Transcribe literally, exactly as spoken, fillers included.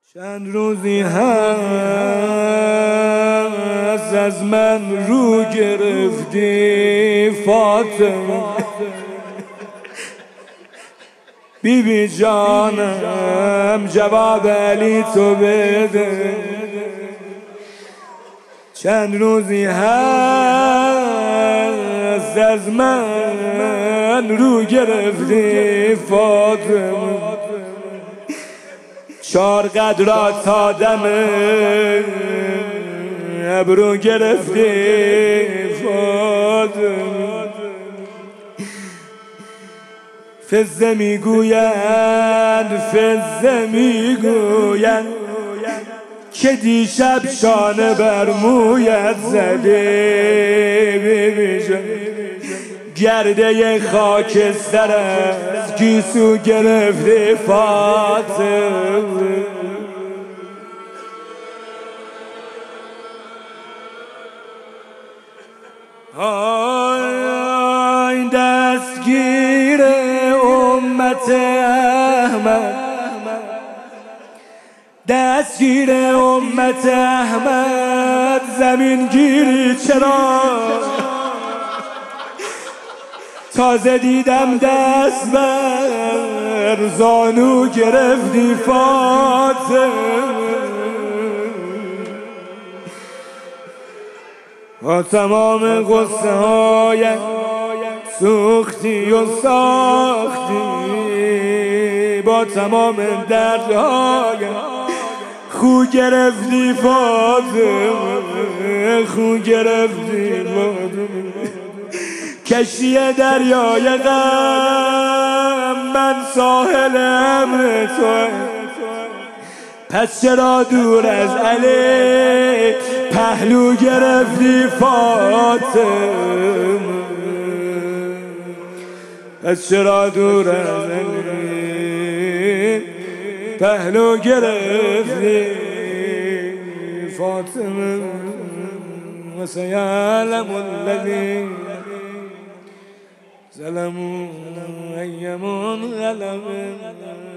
چند روزی هست از من رو گرفتی فاطمه، بی بی جانم جواب علی تو بده. چند روزی هست از من رو گرفتی فاطمه، چار قدرات تا دم ابرو گرفتی فاطمه. فزه میگویند فزه میگویند که دیشب شانه بر مویت زده، ببیشم گرده خاکستر از گیسو گرفته فاطمه. آی دستگیر امت احمد، دستگیر امت احمد، زمین گیری چرا؟ تازه دیدم دست بر زانو گرفتی فاطمه. با تمام غصه هایم سوختی و ساختی، با تمام دردهایم خو گرفتی فاطمه، خو گرفتی فاطمه. کشتی دریای غم من ساحل امر تو، پس چرا دور از علی پهلو گرفتی فاطمه، پس چرا دور از علی پهلو گرفتی فاطمه. و سیعلم الذین ظلموا أي منقلب